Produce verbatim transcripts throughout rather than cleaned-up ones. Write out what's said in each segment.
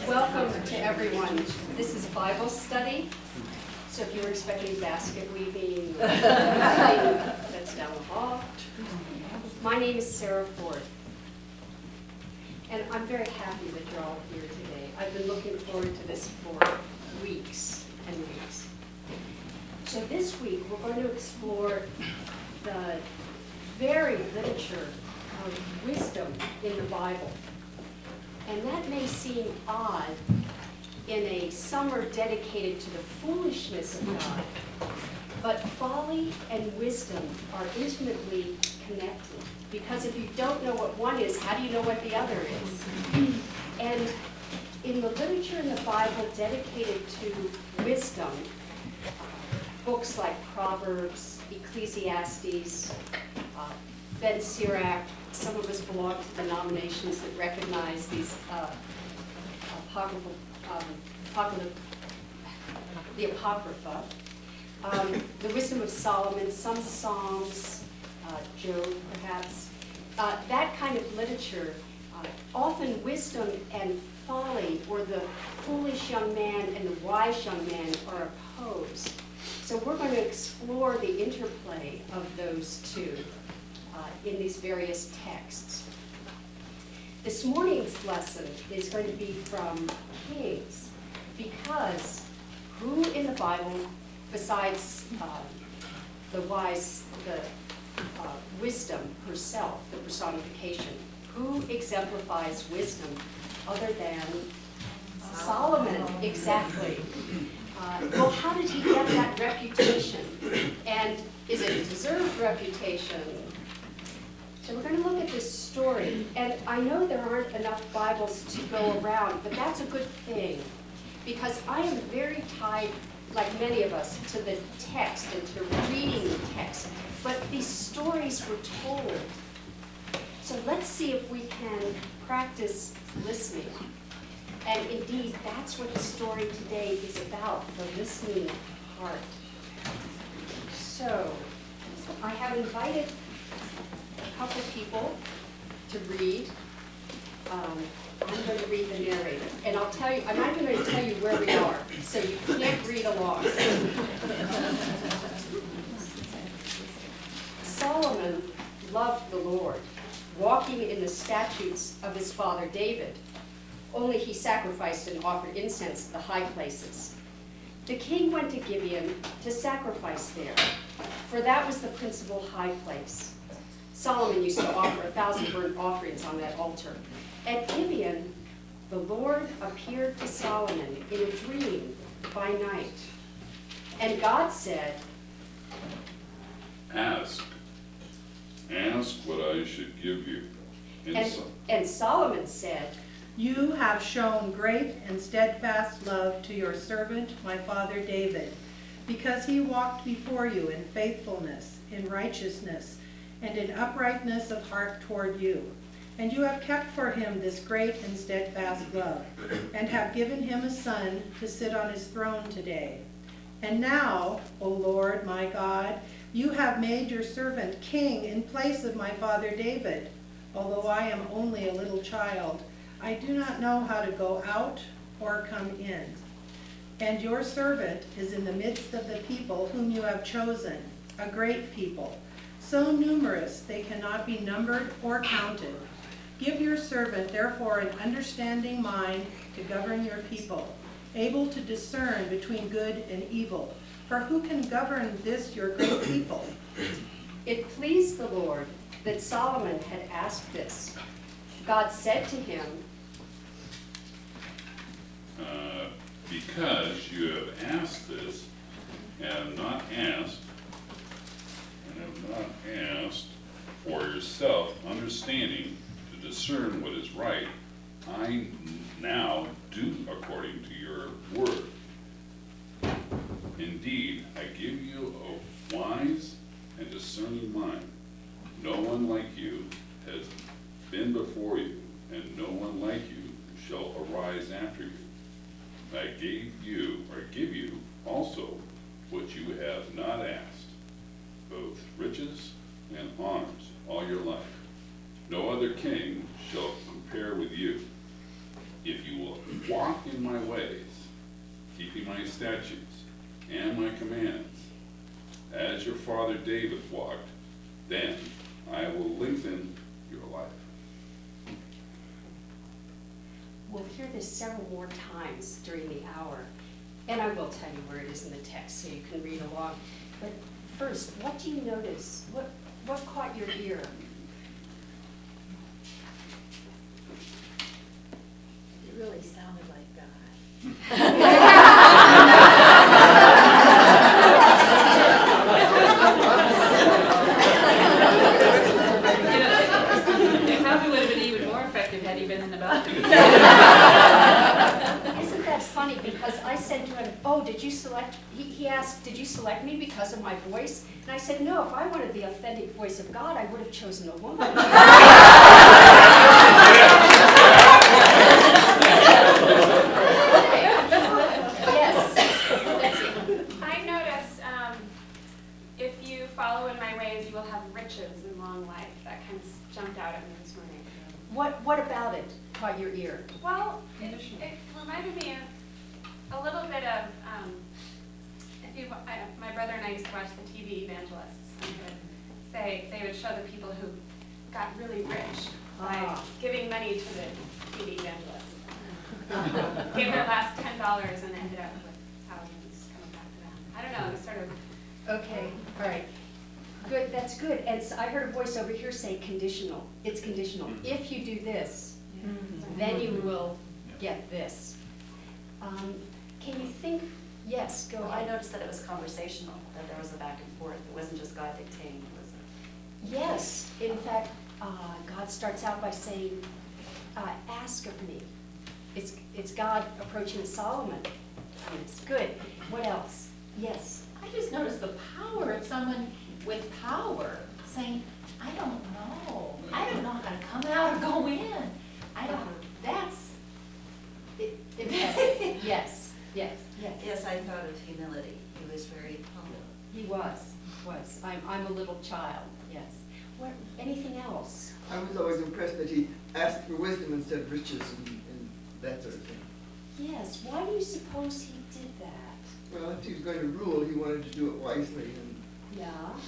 Welcome to everyone. This is Bible study. So if you were expecting basket weaving, that's down the hall. My name is Sarah Ford. And I'm very happy that you're all here today. I've been looking forward to this for weeks and weeks. So this week, we're going to explore the varied literature of wisdom in the Bible. And that may seem odd in a summer dedicated to the foolishness of God, but folly and wisdom are intimately connected. Because if you don't know what one is, how do you know what the other is? And in the literature in the Bible dedicated to wisdom, books like Proverbs, Ecclesiastes, uh, Ben Sirach, some of us belong to denominations that recognize these uh, apocryphal, um, apocryphal, the Apocrypha, um, the Wisdom of Solomon, some Psalms, uh, Job perhaps. Uh, that kind of literature, uh, often wisdom and folly, or the foolish young man and the wise young man, are opposed. So we're going to explore the interplay of those two uh, in these various texts. This morning's lesson is going to be from Kings, because who in the Bible, besides uh, the wise, the uh, wisdom herself, the personification, who exemplifies wisdom other than Solomon? Exactly. Uh, well, how did he get that reputation? And is it a deserved reputation? So we're going to look at this story. And I know there aren't enough Bibles to go around, but that's a good thing. Because I am very tied, like many of us, to the text and to reading the text. But these stories were told. So let's see if we can practice listening. And indeed, that's what the story today is about, the listening heart. So, I have invited a couple people to read. Um, I'm going to read the narrator. And I'll tell you, I'm not going to tell you where we are, so you can't read along. Solomon loved the Lord, walking in the statutes of his father David. Only he sacrificed and offered incense at the high places. The king went to Gibeon to sacrifice there, for that was the principal high place. Solomon used to offer a thousand burnt offerings on that altar. At Gibeon, the Lord appeared to Solomon in a dream by night. And God said, Ask. Ask what I should give you. And, and, so, and Solomon said, You have shown great and steadfast love to your servant, my father David, because he walked before you in faithfulness, in righteousness, and in uprightness of heart toward you. And you have kept for him this great and steadfast love, and have given him a son to sit on his throne today. And now, O Lord my God, you have made your servant king in place of my father David. Although I am only a little child, I do not know how to go out or come in. And your servant is in the midst of the people whom you have chosen, a great people, so numerous they cannot be numbered or counted. Give your servant, therefore, an understanding mind to govern your people, able to discern between good and evil. For who can govern this your great people? It pleased the Lord that Solomon had asked this. God said to him, uh, because you have asked this, and have not asked, and have not asked for yourself understanding to discern what is right, I now do according to your word. Indeed, I give you a wise and discerning mind. No one like you has been before you, and no one like you shall arise after you. I gave you, or give you, also what you have not asked, both riches and honors all your life. No other king shall compare with you. if you will walk in my ways, keeping my statutes and my commands, as your father David walked, then I will lengthen your life. We'll hear this several more times during the hour, and I will tell you where it is in the text so you can read along. But first, what do you notice? What, what caught your ear? It really sounded like God. It probably would have been even more effective had he been in the balcony. Isn't that funny? Because I said to him, oh, did you select, he, he asked, did you select me because of my voice? And I said, no, if I wanted the authentic voice of God, I would have chosen a woman. Yes. I noticed um, if you follow in my ways, you will have riches and long life. That kind of jumped out at me this morning. What, what about it caught your ear? Well, it, it reminded me of a little bit of, um, if you, I, my brother and I used to watch the T V evangelists, and they would say, they would show the people who got really rich by Ah. giving money to the T V evangelists. Gave their last ten dollars and ended up with thousands coming back to them. I don't know, it was sort of, Okay, all right. Good, that's good. And so I heard a voice over here say conditional. It's conditional. If you do this, then you will get this. Um, Can you think, yes, go Well, I ahead. noticed that it was conversational, that there was a back and forth. It wasn't just God dictating, it was a... Yes, in fact, uh, God starts out by saying, uh, ask of me. It's, it's God approaching Solomon. It's good. What else? Yes. I just noticed the power of someone with power saying, I don't know. I don't know how to come out or go in. I don't, that's, It- Impressive. Yes, yes, yes. Yes, I thought of humility. He was very humble. He was, was. I'm, I'm a little child, yes. What, anything else? I was always impressed that he asked for wisdom instead of riches and, and that sort of thing. Yes, why do you suppose he did that? Well, if he was going to rule, he wanted to do it wisely, and Yeah.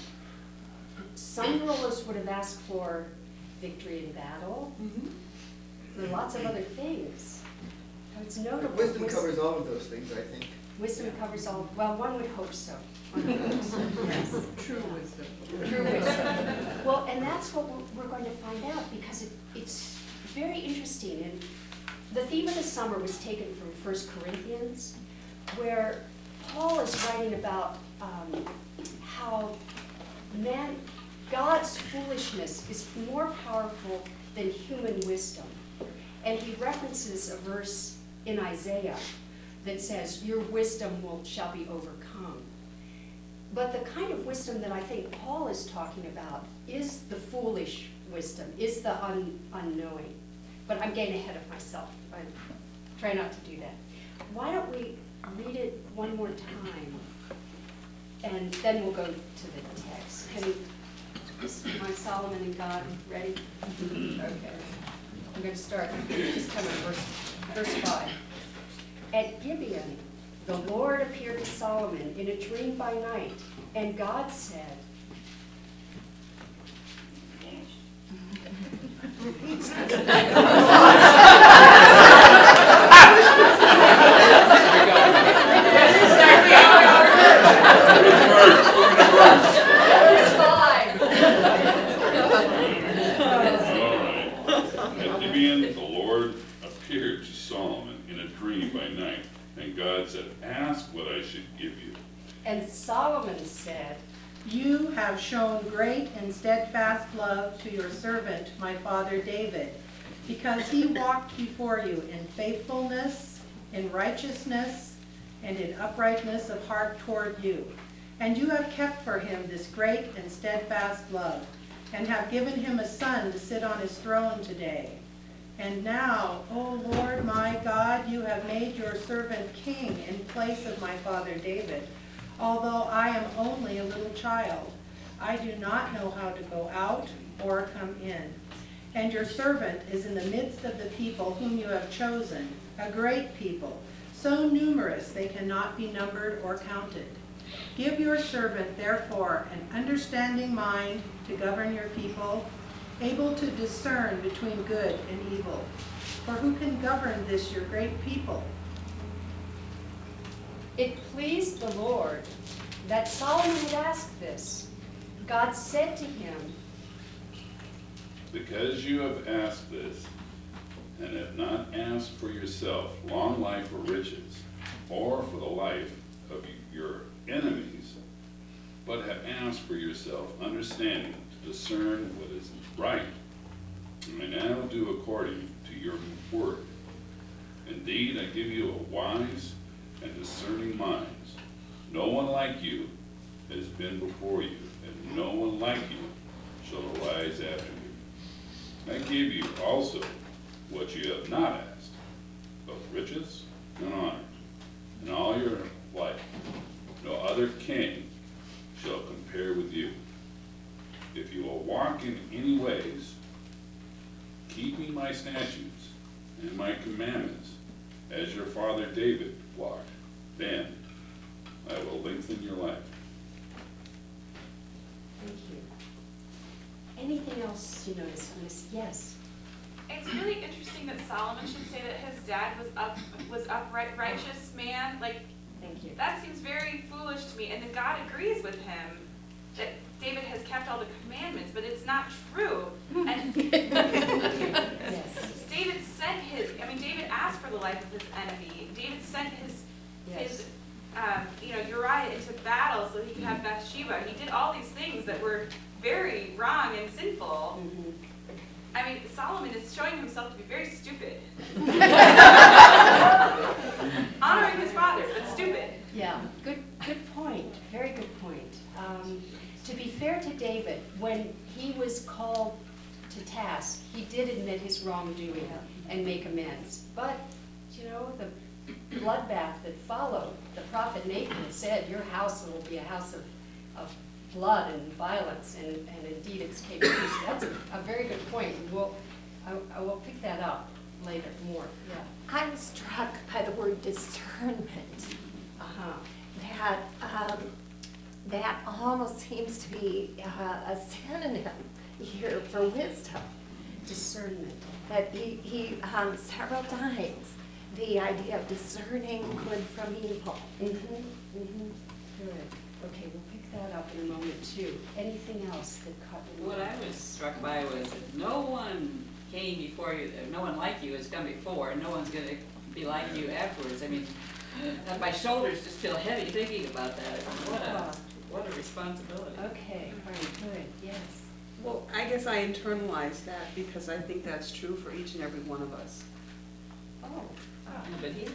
Some rulers would have asked for victory in battle. There are lots of other things. It's notable. but wisdom Wis- covers all of those things, I think. Wisdom covers all, well, one would hope so. One would hope so, yes. True wisdom. True wisdom. Well, and that's what we're, we're going to find out, because it, it's very interesting. And the theme of the summer was taken from First Corinthians, where Paul is writing about um, how man, God's foolishness is more powerful than human wisdom. And he references a verse in Isaiah that says, your wisdom will, shall be overcome. But the kind of wisdom that I think Paul is talking about is the foolish wisdom, is the un, unknowing. But I'm getting ahead of myself. I try not to do that. Why don't we read it one more time, and then we'll go to the text. Can you, is my Solomon and God ready? Okay. I'm going to start, just come in verse, verse five. At Gibeon, the Lord appeared to Solomon in a dream by night, and God said, verse five. All right. At Gibeon, the Lord appeared to Solomon in a dream by night, and God said, ask what I should give you. And Solomon said, You have shown great and steadfast love to your servant, my father David, because he walked before you in faithfulness, in righteousness, and in uprightness of heart toward you. And you have kept for him this great and steadfast love, and have given him a son to sit on his throne today. And now, O Lord my God, you have made your servant king in place of my father David. Although I am only a little child, I do not know how to go out or come in. And your servant is in the midst of the people whom you have chosen, a great people, so numerous they cannot be numbered or counted. Give your servant, therefore, an understanding mind to govern your people, able to discern between good and evil. For who can govern this your great people? It pleased the Lord that Solomon had asked this. God said to him, Because you have asked this, and have not asked for yourself long life or riches, or for the life of your enemies, but have asked for yourself understanding to discern what is right, I now do according to your word. Indeed, I give you a wise and discerning minds. No one like you has been before you, and no one like you shall arise after you. I give you also what you have not asked, both riches and honor, in all your life. No other king shall compare with you. If you will walk in any ways, keeping my statutes and my commandments, as your father David walked, then I will lengthen your life. thank you. Anything else you notice on this? Yes. It's really interesting that Solomon should say that his dad was up, was upright, righteous man. Like, Thank you. that seems very foolish to me. And then God agrees with him that David has kept all the commandments, but it's not true. And Yes. David sent his, I mean, David asked for the life of his enemy. David sent his, Yes. his, um, you know, Uriah into battle so he could have Bathsheba. He did all these things that were very wrong and sinful. Mhm. I mean, Solomon is showing himself to be very stupid. Honoring his father, but stupid. Yeah, good, good point, very good point. Um, to be fair to David, when he was called to task, he did admit his wrongdoing and make amends. But, you know, the bloodbath that followed, the prophet Nathan said, your house will be a house of, of blood and violence, and, and indeed it's came true. So that's a, a very good point. We'll, I, I will pick that up later more. Yeah. I'm struck by the word discernment. Uh-huh. That um, that almost seems to be uh, a synonym here for wisdom. Discernment. That he, he um, several times, the idea of discerning good from evil. Mm-hmm, mm-hmm. Good. Okay, we'll pick that up in a moment too. Anything else that caught your What mind? I was struck by was that no one came before you, no one like you has come before, and no one's gonna be like you afterwards. I mean, uh, my shoulders just feel heavy thinking about that. What a, what a responsibility. Okay, all right, good, yes. Well, I guess I internalize that because I think that's true for each and every one of us. Oh, Yeah, But he,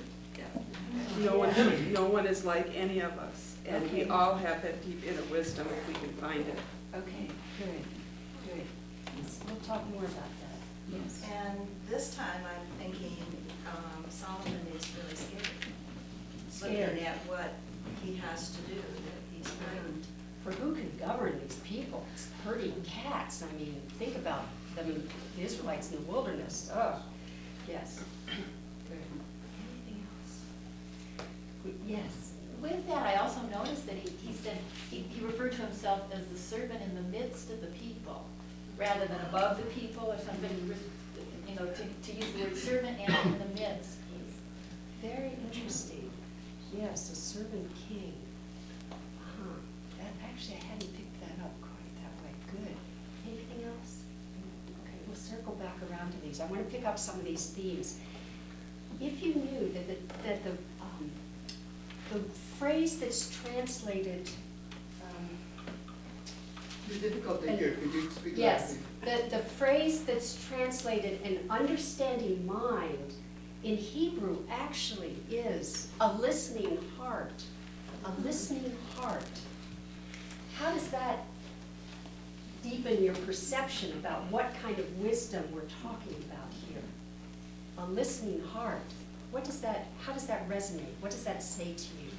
No one, no one is like any of us, and we Okay. all have that deep inner wisdom if we can find it. okay, good, good. Yes, we'll talk more about that, yes. And this time I'm thinking um, Solomon is really scared. Scared. Looking at what he has to do, that he's learned. For who can govern these people? It's herding cats, I mean, think about them, the Israelites in the wilderness, oh, yes. Good. Anything else? We- Yes. With that, I also noticed that he, he said, he, he referred to himself as the servant in the midst of the people, rather than above the people or something, you know, to, to use the word servant and in the midst. Very interesting. Yes, a servant king. Uh-huh. That, actually, I hadn't picked that up quite that way. Good. Anything else? Okay, we'll circle back around to these. I want to pick up some of these themes. If you knew that the, that the, um, the phrase that's translated, um, It's difficult to And- hear, could you speak yes, loudly? the, the phrase that's translated an understanding mind in Hebrew actually is a listening heart, a listening heart. How does that deepen your perception about what kind of wisdom we're talking about here? A listening heart. What does that, how does that resonate? What does that say to you?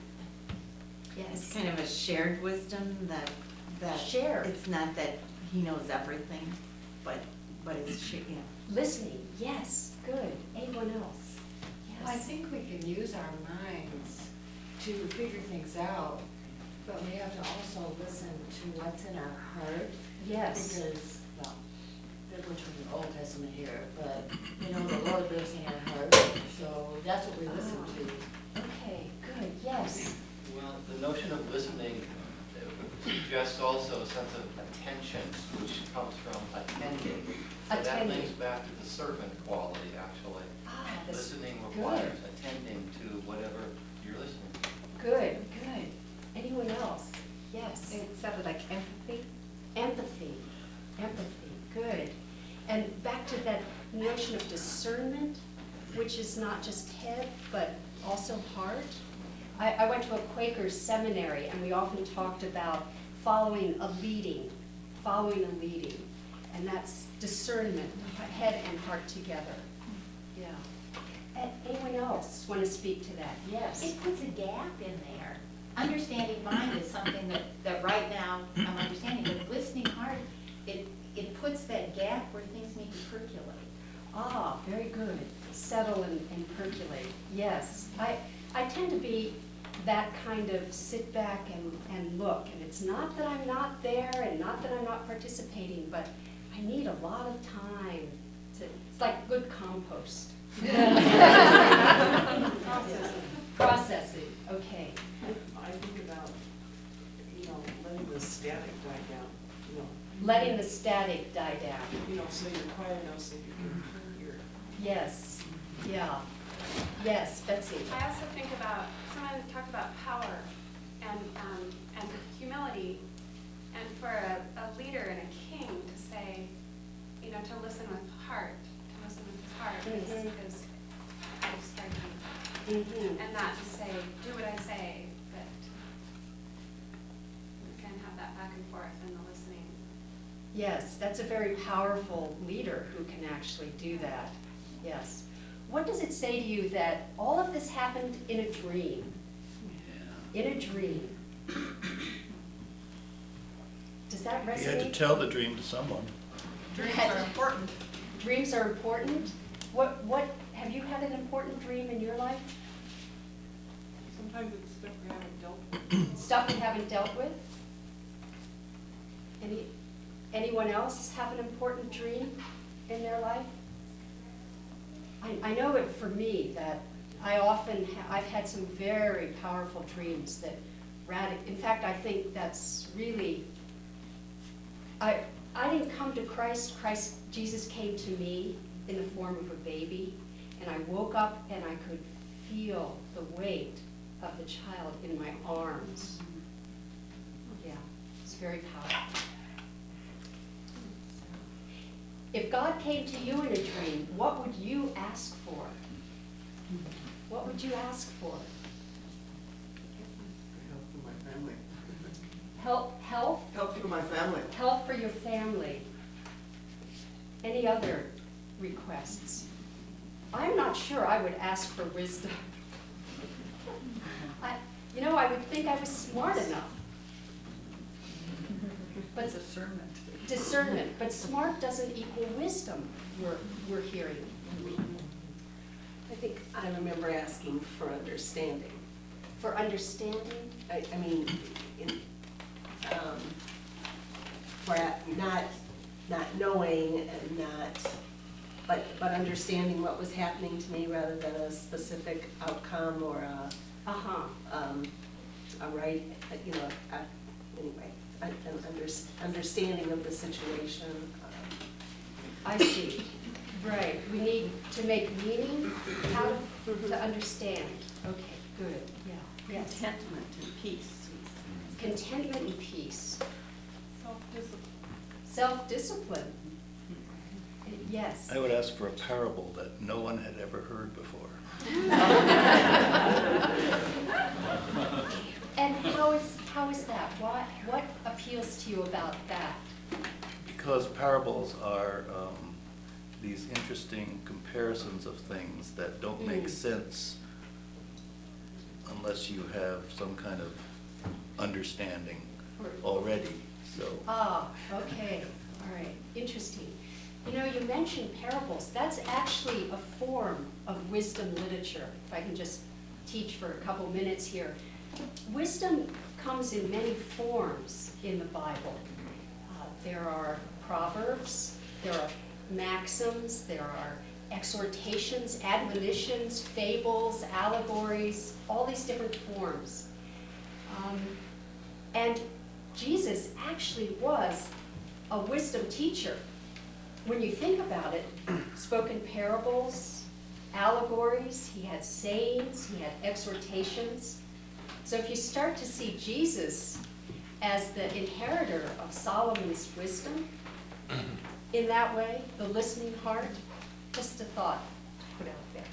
It's Yes. kind of a shared wisdom that, that. Shared. It's not that he knows everything, but but it's, sh- yeah. Listening, yes, good. Anyone else? I Yes. think we can use our minds to figure things out, but we have to also listen to what's in our heart. Yes. Because, well, we're from the Old Testament here, but, you know, the Lord lives in our heart, so that's what we listen to. Okay, good, yes. Well, the notion of listening uh, suggests also a sense of attention, which comes from attending. So that Attending. links back to the servant quality, actually. Ah, that's Listening good. requires attending to whatever you're listening to. Good, good. Anyone else? Yes. It sounded like empathy. Empathy, empathy, good. And back to that notion of discernment, which is not just head, but also heart. I, I went to a Quaker seminary, and we often talked about following a leading, following a leading. And that's discernment, head and heart together. Yeah. A- Anyone else want to speak to that? Yes. It puts a gap in there. Understanding mind is something that, that right now I'm understanding, but listening heart, it, it puts that gap where things need to percolate. Ah, very good. Settle and, and percolate. Yes. I, I tend to be that kind of sit back and, and look. And it's not that I'm not there and not that I'm not participating, but I need a lot of time to, it's like good compost. Processing. Processing, okay. I think about, you know, letting the static die down, you know. Letting the static die down. You know, so your choir knows that you can hear your. Yes, yeah. Yes, Betsy. I also think about, someone talked about power and, um, and humility, and for a, a leader and a king to say, you know, to listen with heart, to listen with his heart is, Mhm. is kind of striking. Mhm. And not to say, do what I say, but we can have that back and forth in the listening. Yes, that's a very powerful leader who can actually do that. Yes. What does it say to you that all of this happened in a dream? In a dream. Does that resonate? You had to tell the dream to someone. Dreams are important. Dreams are important? What, what, have you had an important dream in your life? Sometimes it's stuff we haven't dealt with. Stuff you haven't dealt with? Any, anyone else have an important dream in their life? I, I know it for me that I often, ha- I've had some very powerful dreams that radic, in fact, I think that's really, I, I didn't come to Christ, Christ, Jesus came to me in the form of a baby, and I woke up and I could feel the weight of the child in my arms. Yeah, it's very powerful. If God came to you in a dream, what would you ask for? What would you ask for? Help for my family. Help, health? Help for my family. Health for your family. Any other requests? I'm not sure I would ask for wisdom. I, you know, I would think I was smart enough. But Discernment. discernment, but smart doesn't equal wisdom, we're, we're hearing. I think I remember asking for understanding. For understanding? I, I mean, in, um, for not, not knowing and not, but, but understanding what was happening to me rather than a specific outcome or a, Uh-huh. um, a right, you know, a, anyway, an under, understanding of the situation. um, I see. Right, we need to make meaning out of, to understand. Okay, good, yeah. Yes. Contentment and peace. Contentment and peace. Self-discipline. Self-discipline. Yes. I would ask for a parable that no one had ever heard before. And how is, how is that? What, what appeals to you about that? Because parables are um, these interesting comparisons of things that don't make Mm. sense unless you have some kind of understanding already, so. Ah, okay, all right, interesting. You know, you mentioned parables. That's actually a form of wisdom literature, if I can just teach for a couple minutes here. Wisdom comes in many forms in the Bible. Uh, there are proverbs, there are maxims, there are exhortations, admonitions, fables, allegories, all these different forms. Um, and Jesus actually was a wisdom teacher. When you think about it, spoken parables, allegories, he had sayings, he had exhortations. So if you start to see Jesus as the inheritor of Solomon's wisdom, in that way, the listening heart, just a thought to put out there.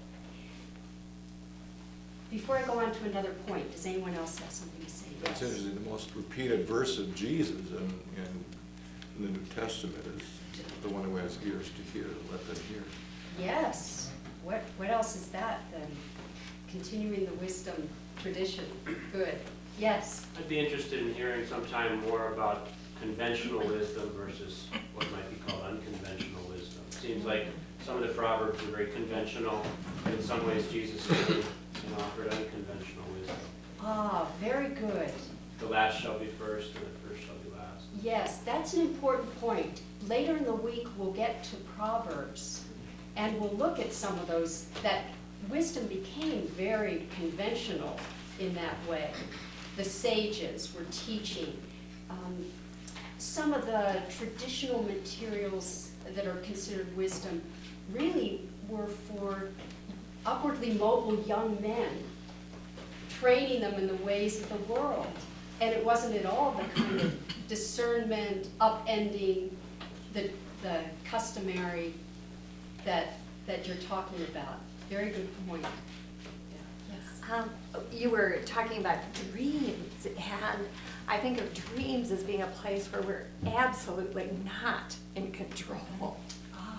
Before I go on to another point, does anyone else have something to say? It's Yes. interesting, the most repeated verse of Jesus in, in, in the New Testament is the one who has ears to hear, let them hear. Yes. What, what else is that then? Continuing the wisdom tradition. Good. Yes. I'd be interested in hearing sometime more about conventional wisdom versus what might be called unconventional wisdom. It seems like some of the proverbs are very conventional, and in some ways Jesus came and offered unconventional wisdom. Ah, very good. The last shall be first, and the first shall be last. Yes, that's an important point. Later in the week, we'll get to Proverbs, and we'll look at some of those, that wisdom became very conventional in that way. The sages were teaching. Um, some of the traditional materials that are considered wisdom really were for upwardly mobile young men, training them in the ways of the world. And it wasn't at all the kind of discernment, upending, the, the customary that, that you're talking about. Very good point. Yeah. Yes. Um, you were talking about dreams, and I think of dreams as being a place where we're absolutely not in control. Ah,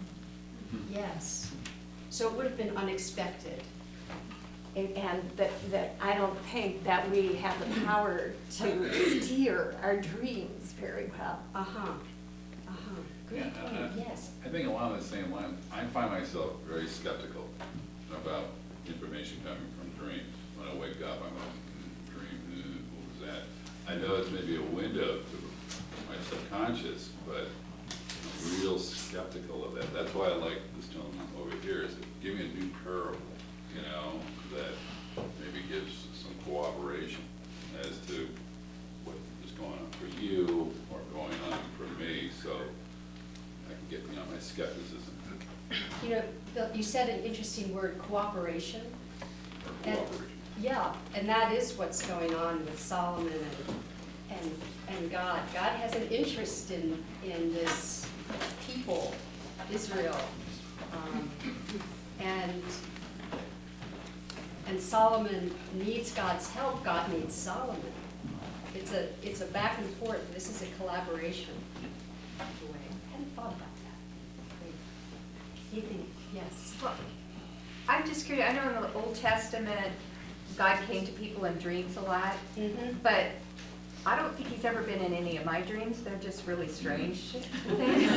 yes. So it would have been unexpected. And, and that, that I don't think that we have the power to steer our dreams very well. Uh-huh. Uh-huh. Good Yeah, point, uh, yes. I think along the same line, I find myself very skeptical about information coming from dreams. When I wake up, I'm like, mm, dream, mm, what was that? I know it's maybe a window to my subconscious, but I'm real skeptical of that. That's why I like this gentleman over here, is that give me a new parable, you know, that maybe gives some cooperation as to what is going on for you or going on for me, so I can get beyond my skepticism. You know, Bill, you said an interesting word, cooperation. Or And- cooperation. Yeah, and that is what's going on with Solomon and, and, and God. God has an interest in, in this people, Israel. Um, and, and Solomon needs God's help, God needs Solomon. It's a, it's a back and forth, this is a collaboration. I hadn't thought about that. Great. You think, yes. Well, I'm just curious, I know in the Old Testament, God came to people in dreams a lot, Mm-hmm. but I don't think he's ever been in any of my dreams. They're just really strange things. So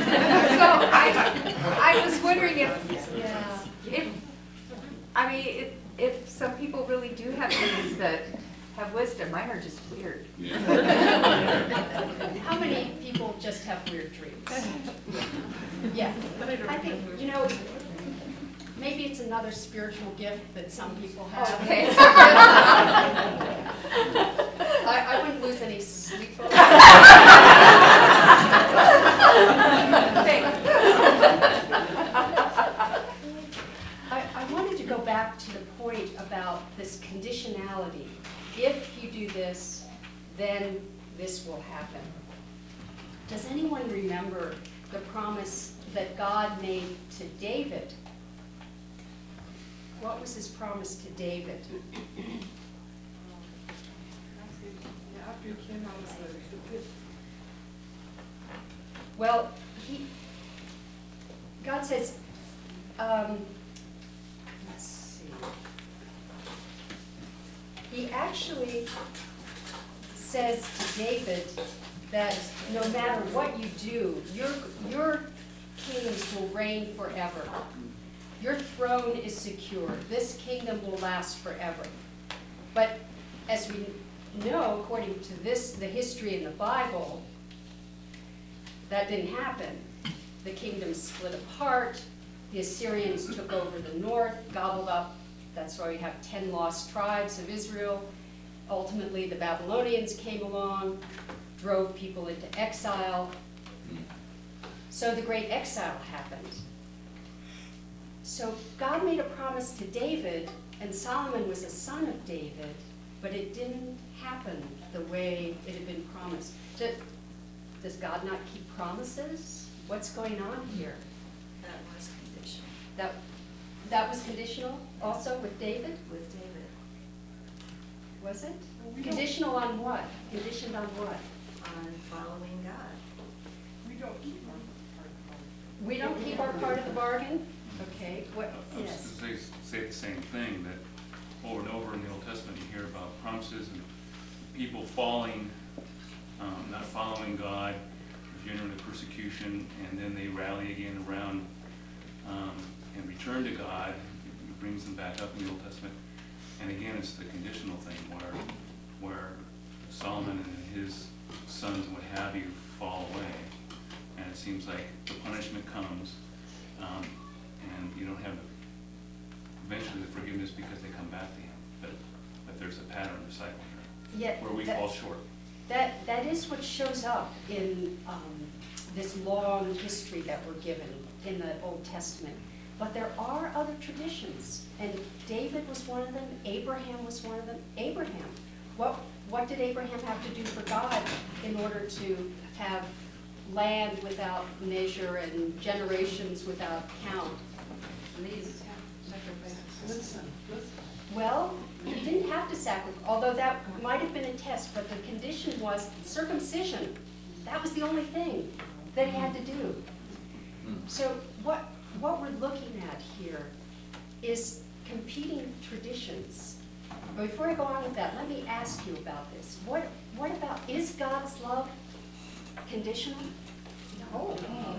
I, I was wondering if, Yeah. if, I mean, if, if some people really do have dreams that have wisdom, mine are just weird. Yeah. How many people just have weird dreams? Yeah, I think, you know, maybe it's another spiritual gift that some people have. Okay. I, I wouldn't lose any sleep over it. I, I wanted to go back to the point about this conditionality. If you do this, then this will happen. Does anyone remember the promise that God made to David? What was his promise to David? Well, he, God says, um, let's see. He actually says to David that no matter what you do, you're, you're kings will reign forever. Your throne is secure. This kingdom will last forever. But as we know, according to this, the history in the Bible, that didn't happen. The kingdom split apart. The Assyrians took over the north, gobbled up. That's why we have ten lost tribes of Israel. Ultimately, the Babylonians came along, drove people into exile. So the great exile happened. So God made a promise to David, and Solomon was a son of David, but it didn't happen the way it had been promised. Does God not keep promises? What's going on here? That was conditional. That, that was conditional also with David? With David. Was it? Conditional on what? Conditioned on what? On following God. We don't keep our part of the bargain. We don't keep our part of the bargain? Okay, what, I was yes. going to say, say the same thing, that over and over in the Old Testament you hear about promises and people falling, um, not following God, generally persecution, and then they rally again around um, and return to God. He brings them back up in the Old Testament. And again, it's the conditional thing where, where Solomon and his sons and what have you fall away. And it seems like the punishment comes, um, and you don't have eventually the forgiveness because they come back to him. But, but there's a pattern, a cycle here, Yeah, where we that- fall short. That, that is what shows up in um, this long history that we're given in the Old Testament. But there are other traditions, and David was one of them, Abraham was one of them. Abraham, what, what did Abraham have to do for God in order to have land without measure and generations without count? Please, Listen, listen. Well, he didn't have to sacrifice, although that might have been a test, but the condition was circumcision. That was the only thing that he had to do. So what, what we're looking at here is competing traditions. But before I go on with that, let me ask you about this. What, what about, is God's love conditional? No.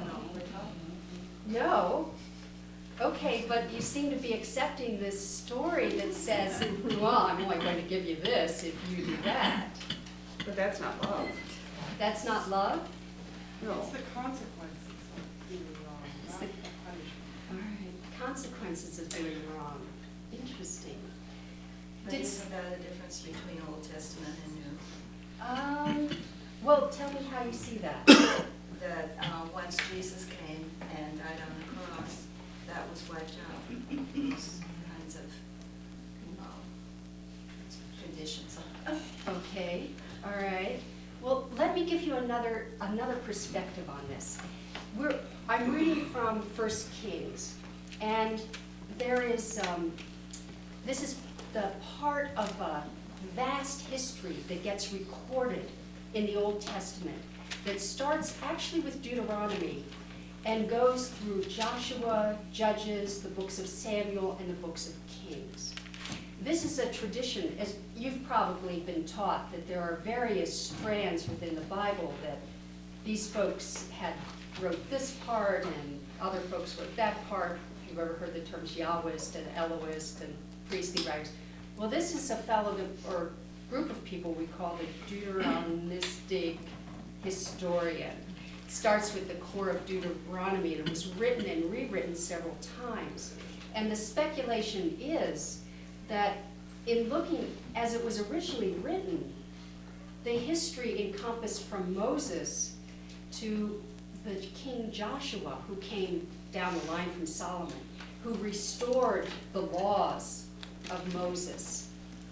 No? Okay, but you seem to be accepting this story that says, well, I'm only going to give you this if you do that. but that's not love. That's not love? No. It's the consequences of doing wrong, It's not the- the punishment. All right, consequences of doing wrong. Interesting. But Did- isn't that the difference between Old Testament and New? Um, well, tell me how you see that. That uh, once Jesus came and died on the cross, that was wiped out. Those kinds of um, conditions. Okay, all right. Well, let me give you another, another perspective on this. We're, I'm reading from First Kings, and there is, um, this is the part of a vast history that gets recorded in the Old Testament that starts actually with Deuteronomy and goes through Joshua, Judges, the books of Samuel, and the books of Kings. This is a tradition, as you've probably been taught, that there are various strands within the Bible that these folks had wrote this part and other folks wrote that part. If you've ever heard the terms Yahwist and Elohist and priestly writers. Well, this is a fellow that, or group of people we call the Deuteronomistic historian. It starts with the core of Deuteronomy, and it was written and rewritten several times. And the speculation is that in looking, as it was originally written, the history encompassed from Moses to the King Joshua, who came down the line from Solomon, who restored the laws of Moses.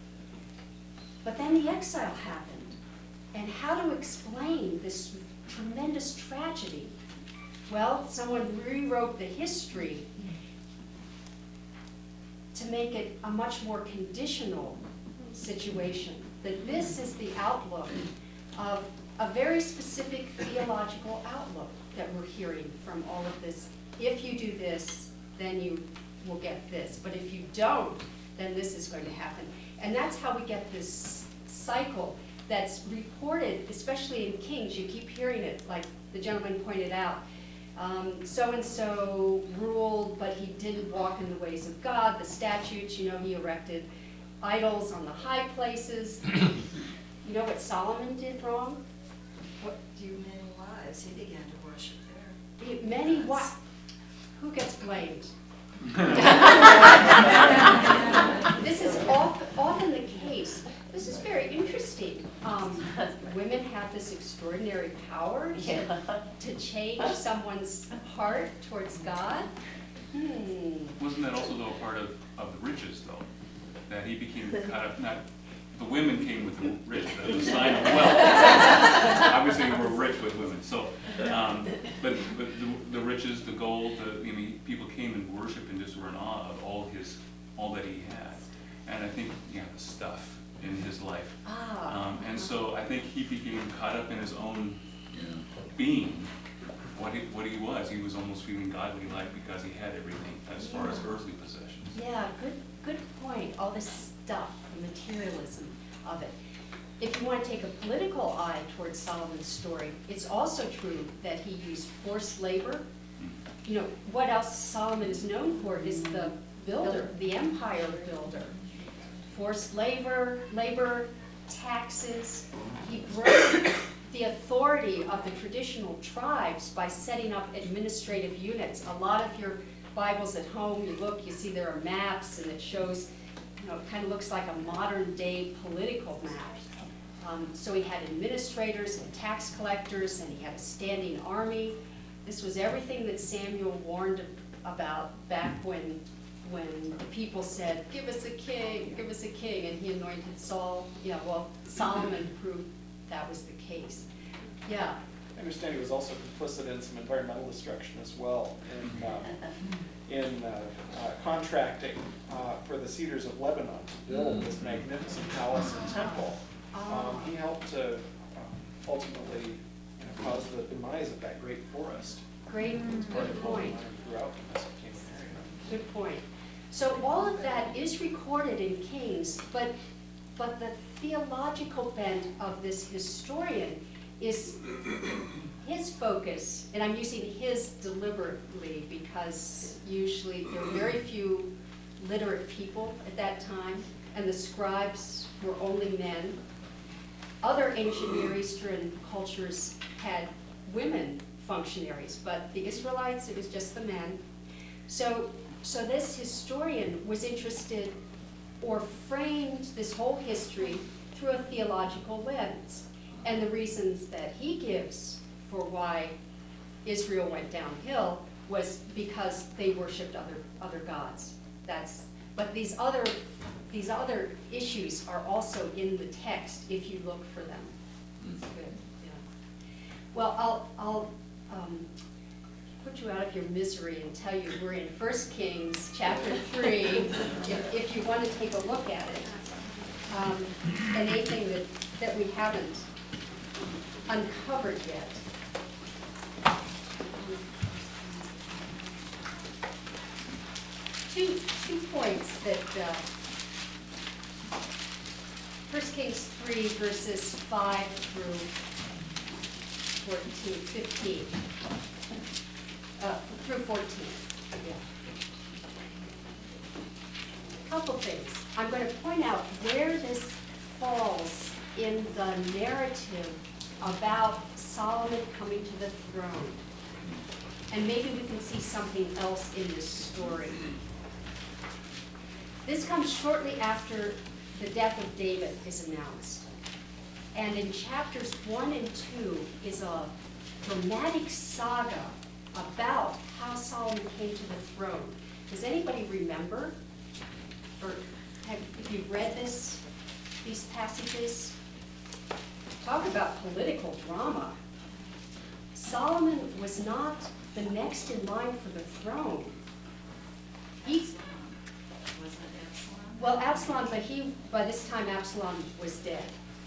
But then the exile happened. And how to explain this tremendous tragedy? Well, someone rewrote the history to make it a much more conditional situation. That this is the outlook of a very specific theological outlook that we're hearing from all of this. If you do this, then you will get this. But if you don't, then this is going to happen. And that's how we get this cycle that's reported, especially in Kings. You keep hearing it, like the gentleman pointed out. Um, so-and-so ruled, but he didn't walk in the ways of God. The statutes, you know, he erected idols on the high places. You know what Solomon did wrong? What do you? Many wives, he began to worship there. He- Many what? Who gets blamed? This is often, often the case. This is very interesting. Um, women have this extraordinary power to, to change someone's heart towards God. Hmm. Wasn't that also though a part of, of the riches though? That he became caught up, not, the women came with the rich, the the sign of wealth. Obviously we're rich with women, so, um, but, but the, the riches, the gold, the, I mean, people came and worshiped and just were in awe of all his, all that he had. And I think, yeah, the stuff in his life. Ah. Um, and so I think he became caught up in his own being, what he, what he was. He was almost feeling godly-like because he had everything as far as earthly possessions. Yeah, good, good point. All this stuff, the materialism of it. If you want to take a political eye towards Solomon's story, it's also true that he used forced labor. You know, what else Solomon is known for is the builder, the empire builder. Forced labor, labor, taxes. He broke the authority of the traditional tribes by setting up administrative units. A lot of your Bibles at home, you look, you see there are maps, and it shows, you know, it kind of looks like a modern day political map. Um, so he had administrators and tax collectors, and he had a standing army. This was everything that Samuel warned about back when when the people said, give us a king, give us a king, and he anointed Saul. Yeah, well, Solomon proved that was the case. Yeah. I understand he was also complicit in some environmental destruction as well, in, um, in uh, uh, contracting uh, for the Cedars of Lebanon to build this magnificent palace and temple. Um, he helped to um, ultimately, you know, cause the demise of that great forest. Great, good point. Throughout the Mesopotamian area. Good point. So all of that is recorded in Kings, but but the theological bent of this historian is his focus, and I'm using his deliberately because usually there were very few literate people at that time, and the scribes were only men. Other ancient Near Eastern cultures had women functionaries, but the Israelites, it was just the men. So, so this historian was interested or framed this whole history through a theological lens. And the reasons that he gives for why Israel went downhill was because they worshipped other, other gods. That's, but these other, these other issues are also in the text if you look for them. That's good, yeah. Well, I'll, I'll um, put you out of your misery and tell you we're in First Kings chapter three, if, if you want to take a look at it. Um, and anything that, that we haven't uncovered yet. Two, two points that uh, First Kings three verses five through fourteen, fifteen, uh, through fourteen. Yeah. Couple things. I'm going to point out where this falls in the narrative about Solomon coming to the throne. And maybe we can see something else in this story. This comes shortly after the death of David is announced. And in chapters one and two is a dramatic saga about how Solomon came to the throne. Does anybody remember? Or have, if you've read this, these passages? Talk about political drama. Solomon was not the next in line for the throne. He's, Was it Absalom? well, Absalom, but he, by this time Absalom was dead.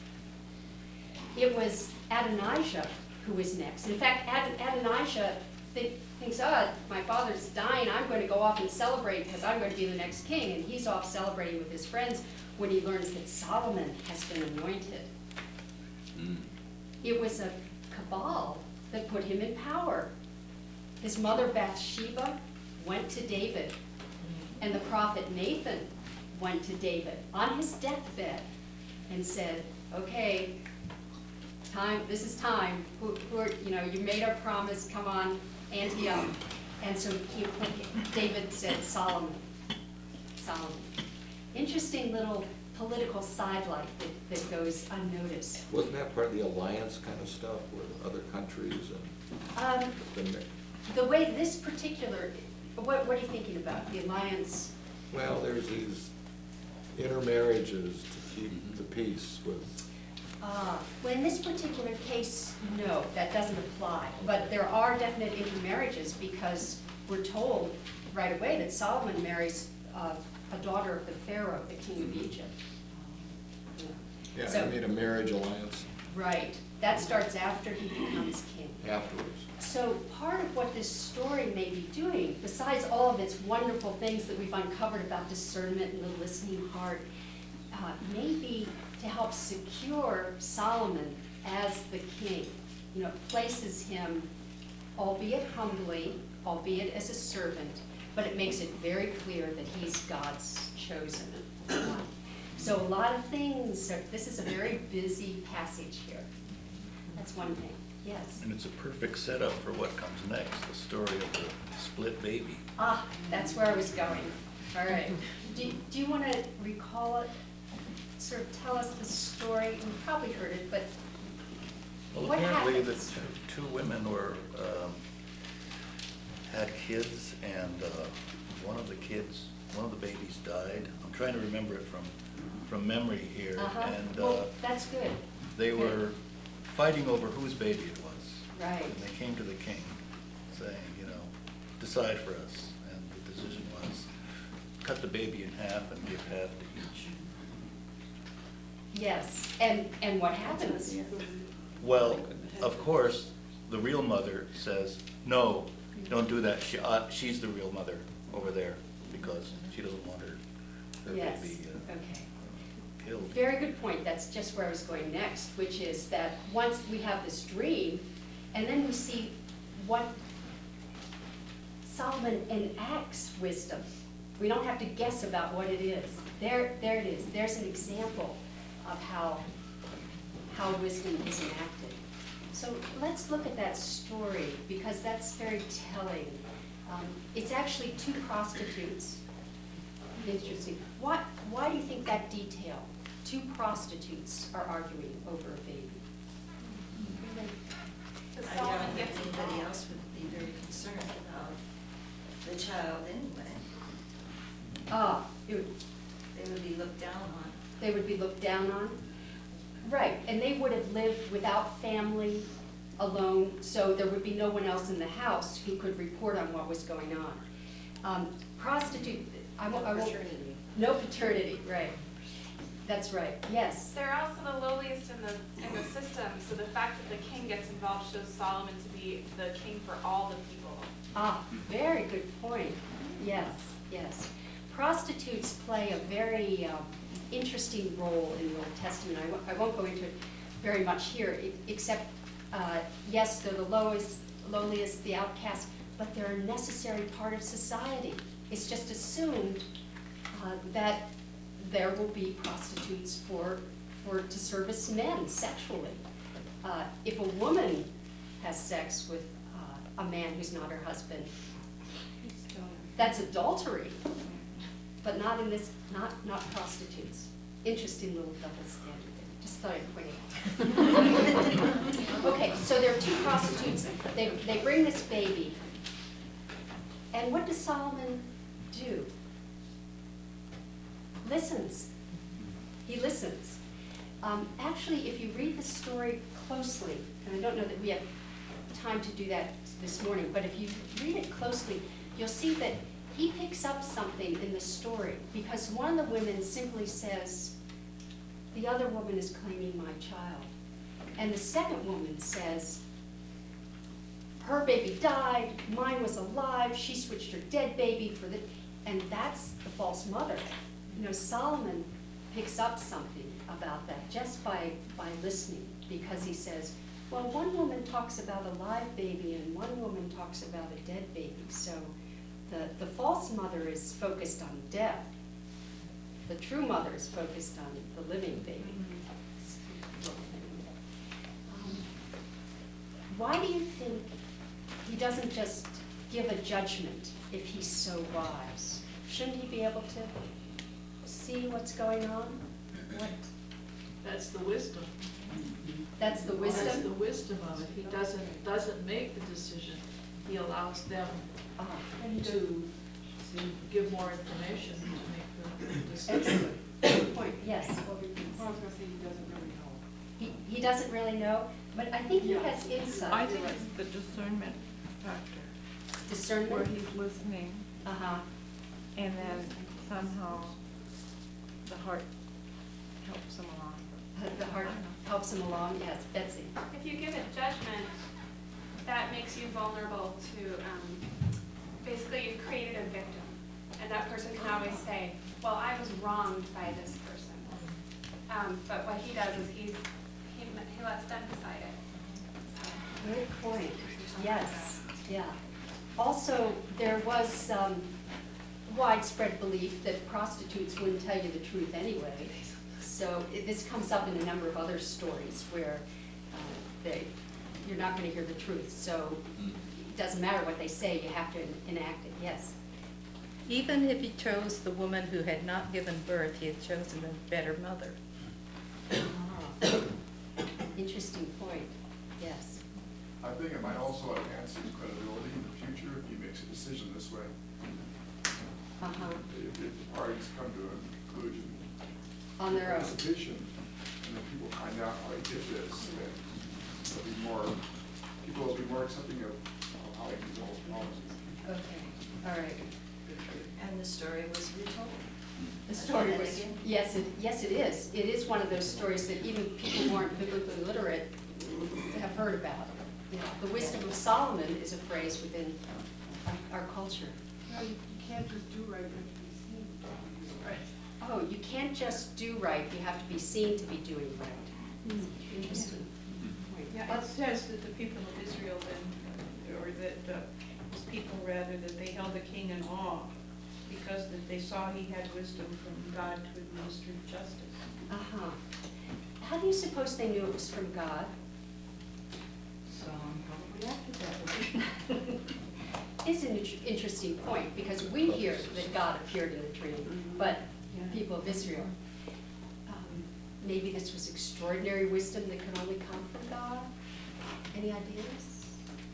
It was Adonijah who was next. In fact, Ad, Adonijah think, thinks, oh, my father's dying, I'm going to go off and celebrate because I'm going to be the next king. And he's off celebrating with his friends when he learns that Solomon has been anointed. Mm. It was a cabal that put him in power. His mother Bathsheba went to David, and the prophet Nathan went to David on his deathbed and said, okay, time, this is time, who, who are, you know, you made a promise, come on, ante up. And so he, David said Solomon, Solomon. Interesting little political sidelight that, that goes unnoticed. Wasn't that part of the alliance kind of stuff with other countries and Um, the, the way this particular, what, what are you thinking about, the alliance? well, there's these intermarriages to keep the peace with, Uh, well, in this particular case, no, that doesn't apply. But there are definite intermarriages because we're told right away that Solomon marries uh, a daughter of the Pharaoh, the king of Egypt. yeah, So- I mean, a marriage alliance Right, that starts after he becomes king. afterwards. So part of what this story may be doing, besides all of its wonderful things that we've uncovered about discernment and the listening heart, uh, may be to help secure Solomon as the king. You know, it places him, albeit humbly, albeit as a servant, but it makes it very clear that he's God's chosen one. So a lot of things, are, this is a very busy passage here. That's one thing, yes. And it's a perfect setup for what comes next, the story of the split baby. Ah, that's where I was going. All right. Do, do you want to recall it? Sort of tell us the story. You probably heard it, but Well, what apparently the happens? two, two women were, um, had kids, and uh, one of the kids, one of the babies died. I'm trying to remember it from, from memory here. Uh-huh. And uh, Well, that's good. they Good. were fighting over whose baby it was. Right. And they came to the king saying, you know, decide for us. And the decision was, cut the baby in half and give half to each. Yes. And, and what happens? Well, of course, the real mother says, no, don't do that. She, uh, she's the real mother over there because she doesn't want her, her Yes. baby uh, Okay. killed. Very good point. That's just where I was going next, which is that once we have this dream, and then we see what Solomon enacts wisdom. We don't have to guess about what it is. There, there it is. There's an example of how, how wisdom is enacted. So let's look at that story, because that's very telling. Um, it's actually two prostitutes. Interesting. Why, why do you think that detail? Two prostitutes are arguing over a baby. I doubt that anybody else would be very concerned about the child anyway. Ah, it would, They would be looked down on. they would be looked down on? Right, and they would have lived without family, alone, so there would be no one else in the house who could report on what was going on. Um, prostitute, I won't, I won't. Paternity. No paternity, right. That's right, yes. They're also the lowliest in the, in the system, so the fact that the king gets involved shows Solomon to be the king for all the people. Ah, very good point. Yes, yes. Prostitutes play a very um, interesting role in the Old Testament. I won't, I won't go into it very much here, e- except, uh, yes, they're the lowest, lowliest, the outcast, but they're a necessary part of society. It's just assumed uh, that there will be prostitutes for, for to service men sexually. Uh, if a woman has sex with uh, a man who's not her husband, that's adultery, but not in this, not, not prostitutes. Interesting little double standard there, just thought I'd point it out. Okay, so there are two prostitutes, they, they bring this baby, and what does Solomon do? Listens. He listens. Um, actually, if you read the story closely, and I don't know that we have time to do that this morning, but if you read it closely, you'll see that he picks up something in the story, because one of the women simply says, the other woman is claiming my child. And the second woman says, her baby died, mine was alive, she switched her dead baby for the, and that's the false mother. You know, Solomon picks up something about that just by, by listening, because he says, Well, one woman talks about a live baby and one woman talks about a dead baby. So the, the false mother is focused on death. The true mother is focused on the living baby. Um, Why do you think he doesn't just give a judgment if he's so wise? Shouldn't he be able to see what's going on? What? That's the wisdom. That's the That's the wisdom? wisdom of it. He doesn't, doesn't make the decision. He allows them Ah, to, to give more information to make the decision. excellent. Good point, yes. I was gonna say he doesn't really know. He, he doesn't really know, but I think he Yeah. has insight. I think it's the discernment factor, where Discernment? he's listening, Uh-huh. and then somehow the heart helps him along. The heart helps him along, yes. Betsy? If you give a judgment, that makes you vulnerable to, um, basically you've created a victim. And that person can always say, well, I was wronged by this person. Um, but what he does is he's, he, he lets them decide it. Good point. Yes, yeah. Also, there was um, widespread belief that prostitutes wouldn't tell you the truth anyway. So it- this comes up in a number of other stories where uh, they, you're not going to hear the truth. So it doesn't matter what they say, you have to en- enact it, yes. Even if he chose the woman who had not given birth, he had chosen a better mother. Ah, interesting point, yes. I think it might also enhance his credibility in the future if he makes a decision this way. Uh-huh. If, if the parties come to a conclusion. On their own. Participation, and then people find out how he did this, then there'll be more, people will be more accepting of of how he resolves problems in the future. Okay, all right. And the story was retold. The story was, yes, it, yes, it is. It is one of those stories that even people who aren't biblically literate have heard about. You know, the wisdom of Solomon is a phrase within our, our culture. No, you, you can't just do right, you have to be seen to do right. Oh, you can't just do right, you have to be seen to be doing right. Interesting. Yeah, it says that the people of Israel then, or that, uh, his people rather, that they held the king in awe because that they saw he had wisdom from God to administer justice. Uh-huh. How do you suppose they knew it was from God? So I'm probably after that. It's an int- interesting point, because we hear that God appeared in a dream, but people of Israel, um, maybe this was extraordinary wisdom that could only come from God? Any ideas?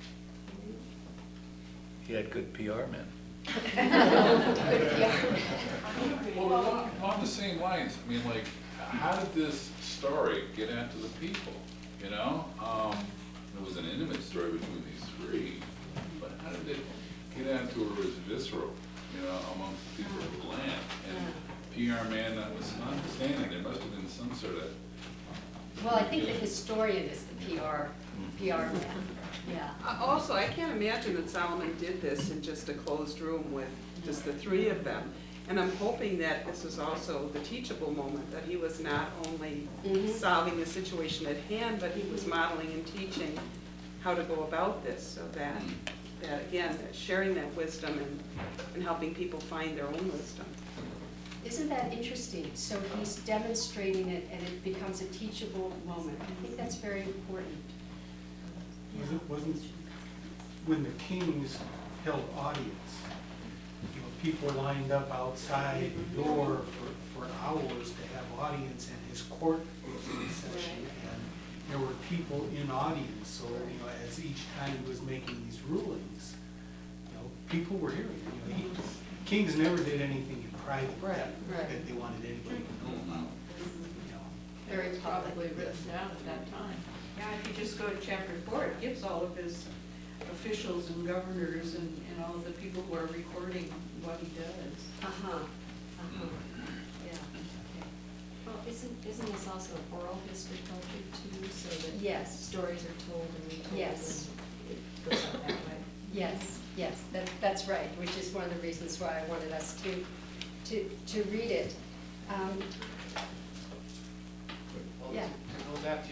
He had good P R men. Good P R. Well, along, along the same lines, I mean, like, how did this story get out to the people, you know? Um, it was an intimate story between these three, but how did it get out to where it was visceral, you know, amongst the people of the land? And P R man notwithstanding, there must have been some sort of. Well, I think the historian is the P R, P R man, yeah. Uh, Also, I can't imagine that Solomon did this in just a closed room with just the three of them. And I'm hoping that this was also the teachable moment, that he was not only Mhm. solving the situation at hand, but he was modeling and teaching how to go about this, so that, that again, that sharing that wisdom and, and helping people find their own wisdom. Isn't that interesting? So he's demonstrating it and it becomes a teachable moment. I think that's very important. Was it, wasn't, when the kings held audience, you know, people lined up outside the door for, for hours to have audience, and his court was in session, and there were people in audience, so, you know, as each time he was making these rulings, you know, people were hearing, you know, he, kings never did anything in private Right, that, right. that they wanted anybody to know about, you know. Very Probably public. written down at that time. Yeah, if you just go to chapter four, it gives all of his officials and governors and, and all of the people who are recording what he does. Uh-huh, uh-huh, yeah, okay. Well, isn't, isn't this also an oral history culture too, so that Yes. stories are told and retold? Yes. And it goes out that way? Yes, yes, that, that's right, which is one of the reasons why I wanted us to, to, to read it. Um, Well, Yeah. to go back to your original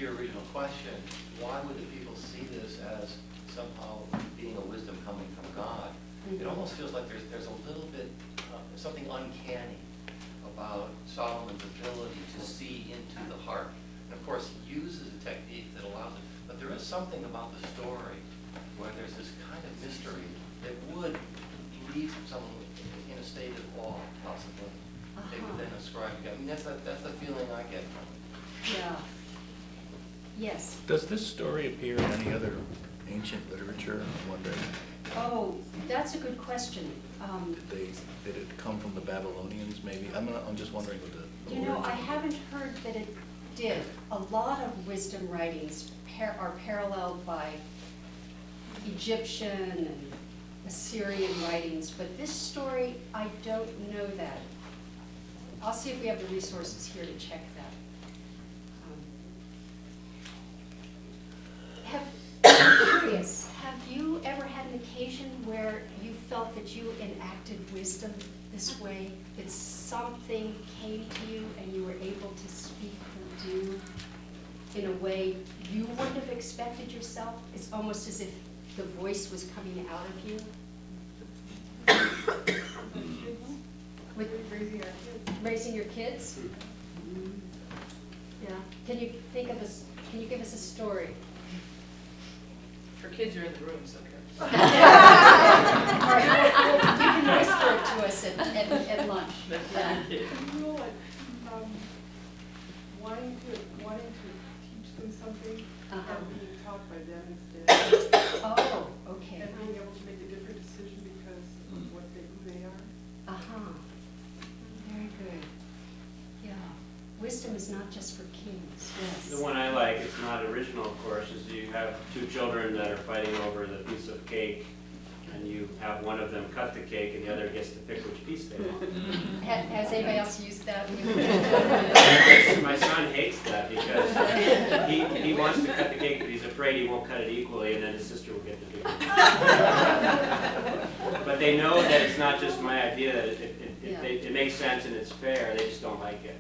question, why would the people see this as somehow being a wisdom coming from God? It almost feels like there's, there's a little bit, uh, something uncanny about Solomon's ability to see into the heart. And of course, he uses a technique that allows it, but there is something about the story where there's this kind of mystery that would leave someone in a state of awe, possibly. They would then ascribe to God. I mean, that's the, that's the feeling I get from it. Yeah. Yes. Does this story appear in any other ancient literature? I'm wondering. Oh, that's a good question. Um, Did they, did it come from the Babylonians, maybe? I'm, not, I'm just wondering what the, the You know, origin- I haven't heard that it did. A lot of wisdom writings par are paralleled by Egyptian and Assyrian writings, but this story, I don't know that. I'll see if we have the resources here to check that. Um, have, I'm curious, have you ever had an occasion where you felt that you enacted wisdom this way? That something came to you and you were able to speak or do in a way you wouldn't have expected yourself? It's almost as if the voice was coming out of you. With raising our kids. Raising your kids? Yeah. Can you think of us, can you give us a story? Her kids are in the room, so. All right, well, you can whisper it to us at, at, at lunch. Yeah. You know what, um, wanting to, wanting to teach them something, Uh-huh. and being taught by them instead. Oh, okay. And being able to make a different decision because of what they, who they are. Uh-huh. Very good. Yeah. Wisdom is not just for kings. Yes. The one I like, it's not original, of course, is you have two children that are fighting over the piece of cake, and you have one of them cut the cake, and the other gets to pick which piece they want. Ha- Has anybody else used that? My son hates that because he, he wants to cut the cake, but he's afraid he won't cut it equally, and then his sister will get to do it. But they know that it's not just my idea, that it, it, it, Yeah. it, it makes sense and it's fair, they just don't like it.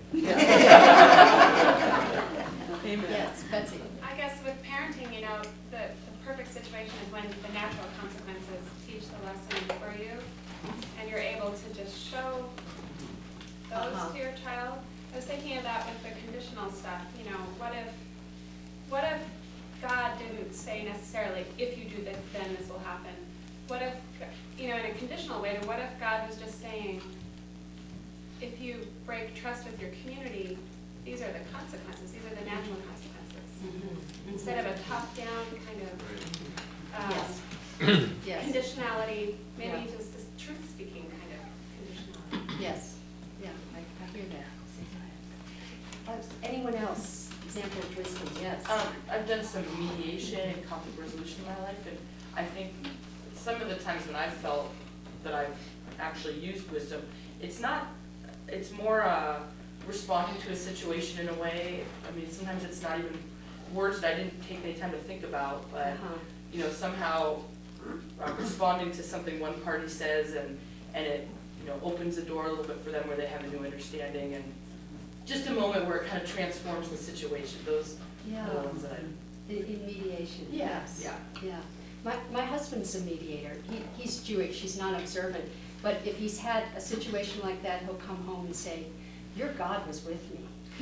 Yes, Betsy. I guess with parenting, you know, the, the perfect situation is when the natural consequences teach the lesson for you, and you're able to just show those Uh-huh. to your child. I was thinking of that with the conditional stuff, you know, what if, what if God didn't say necessarily, if you do this, then this will happen? What if, you know, in a conditional way, then what if God was just saying, if you break trust with your community, these are the consequences, these are the natural consequences. Mm-hmm. Instead of a top-down kind of um, Yes. Yes. conditionality, maybe Yeah. just a truth-speaking kind of conditionality. Yes. Yeah, I, I hear that. Uh, anyone else? Example of wisdom, yes. Um, I've done some mediation and conflict resolution in my life, and I think some of the times when I've felt that I've actually used wisdom, it's not, it's more uh, responding to a situation in a way. I mean, sometimes it's not even words that I didn't take any time to think about, but Uh-huh. you know, somehow uh, responding to something one party says, and and it you know opens the door a little bit for them where they have a new understanding, and just a moment where it kind of transforms the situation. Those Yeah. are the ones that I. In, in mediation, Yeah, yes. yeah. Yeah. My, my husband's a mediator. He, he's Jewish, he's not observant. But if he's had a situation like that, he'll come home and say, your God was with me.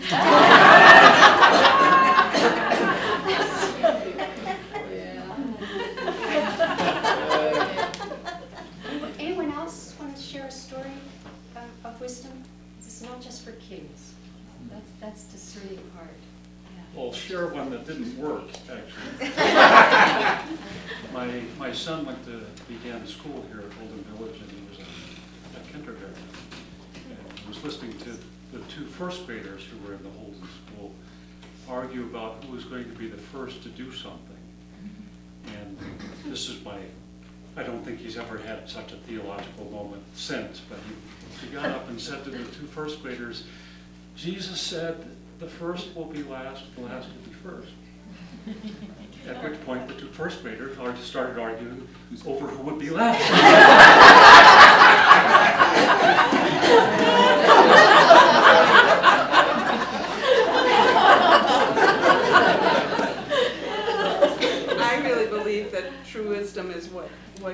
Anyone else want to share a story uh, of wisdom? It's not just for kings. That's, that's discerning heart. Well, share one that didn't work, actually. My, my son went to, began school here at Golden Village, and he was a, a kindergarten. And he was listening to the two first graders who were in the Holden School argue about who was going to be the first to do something. And this is my, I don't think he's ever had such a theological moment since, but he, he got up and said to the two first graders, Jesus said, the first will be last, the last will be first. At which point the two first graders already started arguing over who would be last.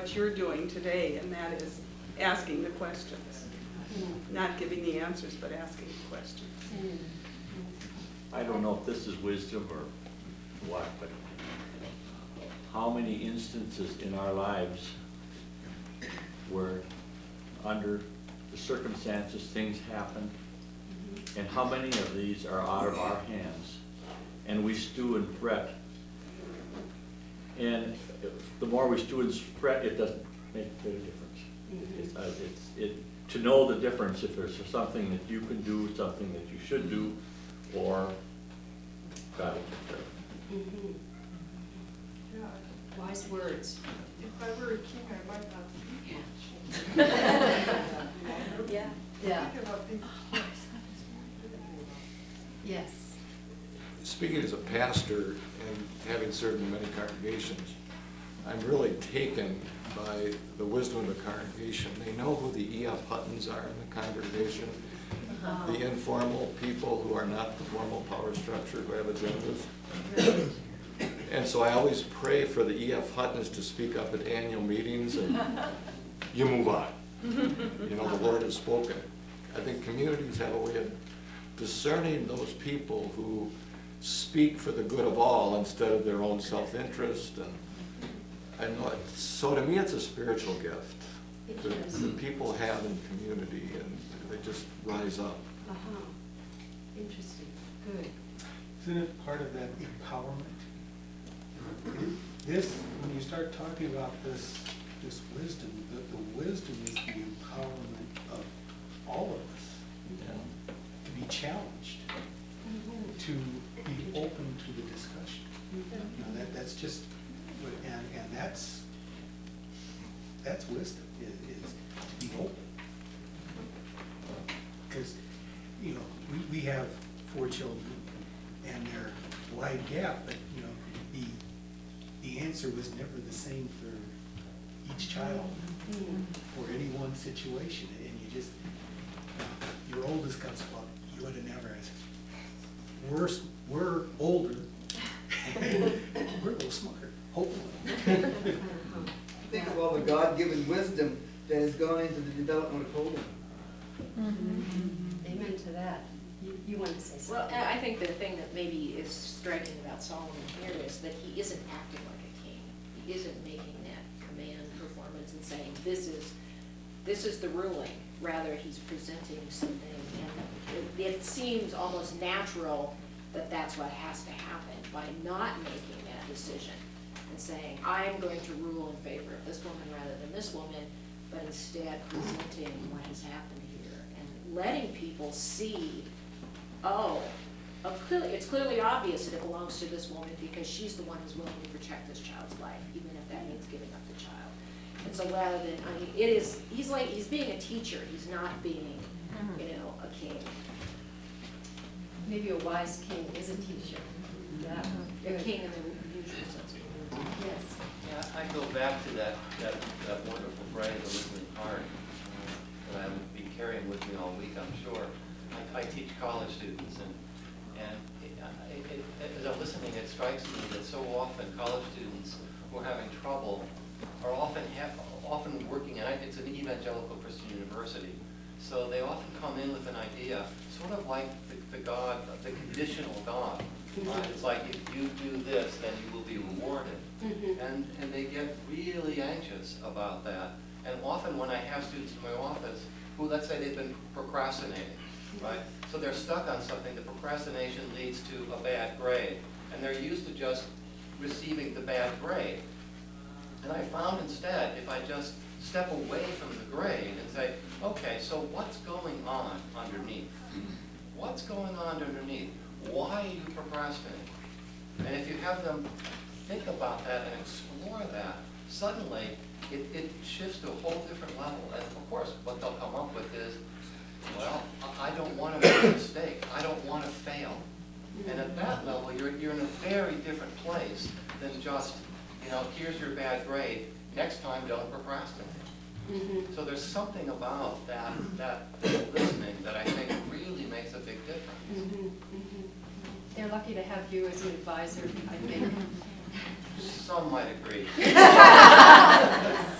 what you're doing today, and that is asking the questions. Not giving the answers, but asking the questions. I don't know if this is wisdom or what, but how many instances in our lives where under the circumstances things happen, and how many of these are out of our hands, and we stew and fret. And the more we stew and fret, it doesn't make a bit of difference. It's, uh, it's, it, to know the difference if there's something that you can do, something that you should do, or God will take care of it. Mhm. Yeah, Wise words. if I were a king, I might not speak much. Yeah. I Yeah. think about things. Yes. Speaking as a pastor and having served in many congregations, I'm really taken by the wisdom of the congregation. They know who the E F Huttons are in the congregation, the informal people who are not the formal power structure, who have agendas. And so I always pray for the E F Huttons to speak up at annual meetings, and you move on. You know, the Lord has spoken. I think communities have a way of discerning those people who speak for the good of all instead of their own self-interest. And I know it, so to me it's a spiritual gift that, that people have in community, and they just rise up. Uh-huh. Interesting. Good. Isn't it part of that empowerment? This, when you start talking about this, this wisdom, the, the wisdom is the empowerment of all of us. Yeah. To be challenged, to be open to the discussion. You know, that, that's just, what- and, and that's, that's wisdom, is, is to be open. Because, you know, we, we have four children, and they're wide gap, but, you know, the, the answer was never the same for each child, for any one situation, and you just, uh, your oldest comes, well, you would have never asked. We're, s- we're older, we're a little smarter, hopefully. Think of all the God-given wisdom that has gone into the development of Holden. Amen to that. You, you wanted to say something? Well, I I think the thing that maybe is striking about Solomon here is that he isn't acting like a king. He isn't making that command performance and saying, this is, this is the ruling. Rather, he's presenting something, and it, it seems almost natural that that's what has to happen by not making that decision and saying, I'm going to rule in favor of this woman rather than this woman, but instead presenting what has happened here and letting people see, oh, uh, clearly, it's clearly obvious that it belongs to this woman because she's the one who's willing to protect this child's life, even if that means giving up the child. And so rather than, I mean, it is, he's like, he's being a teacher, he's not being, you know, a king. Maybe a wise king is a teacher. Yeah. A king in the usual sense. Yes. Yeah, I go back to that, that, that wonderful phrase, the listening heart, uh, that I would be carrying with me all week, I'm sure. I, I teach college students, and, and it, it, it, as I'm listening, it strikes me that so often college students who are having trouble are often have, often working, and it's an evangelical Christian university, so they often come in with an idea, sort of like the, the God, the conditional God. Right? It's like, if you do this, then you will be rewarded. Mm-hmm. And, and they get really anxious about that. And often when I have students in my office who, let's say they've been procrastinating, right? So they're stuck on something, the procrastination leads to a bad grade. And they're used to just receiving the bad grade. And I found instead, if I just step away from the grade and say, okay, so what's going on underneath? What's going on underneath? Why are you procrastinating? And if you have them think about that and explore that, suddenly it, it shifts to a whole different level. And of course, what they'll come up with is, well, I don't want to make a mistake. I don't want to fail. And at that level, you're, you're in a very different place than just, you know, here's your bad grade. Next time, don't procrastinate. Mm-hmm. So there's something about that, that listening that I think really makes a big difference. Mm-hmm. Mm-hmm. They're lucky to have you as an advisor, I think. Some might agree.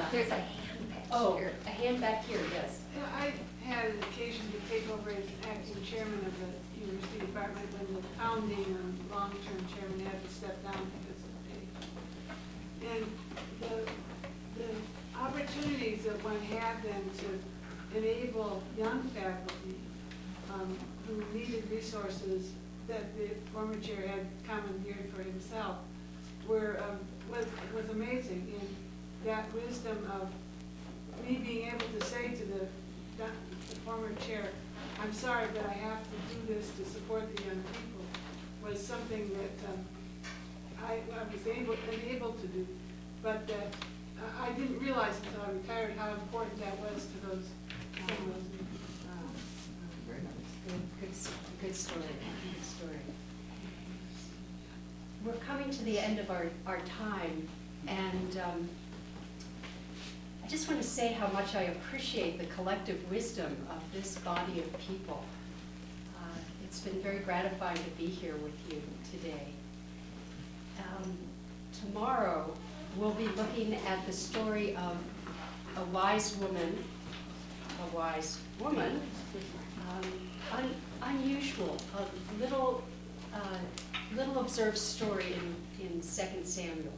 There's a hand back oh, here. A hand back here, yes. You know, I had an occasion to take over as acting chairman of the university department when the founding and long-term chairman had to step down because of pay. And the, the opportunities that one had then to enable young faculty um, who needed resources that the former chair had commandeered for himself were, um, was, was amazing. And that wisdom of me being able to say to the, the former chair, I'm sorry, but I have to do this to support the young people, was something that um, I, I was able, enabled to do, but that uh, I didn't realize until I retired how important that was to those families. Very nice. Good, good, good story, good story. We're coming to the end of our, our time, and um, I just want to say how much I appreciate the collective wisdom of this body of people. Uh, it's been very gratifying to be here with you today. Um, tomorrow, we'll be looking at the story of a wise woman, a wise woman, um, un, unusual, a little, uh, little observed story in, in Second Samuel.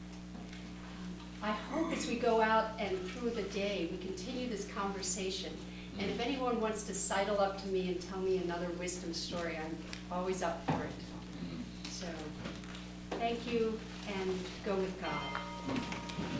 I hope as we go out and through the day, we continue this conversation. And if anyone wants to sidle up to me and tell me another wisdom story, I'm always up for it. So, thank you, and go with God.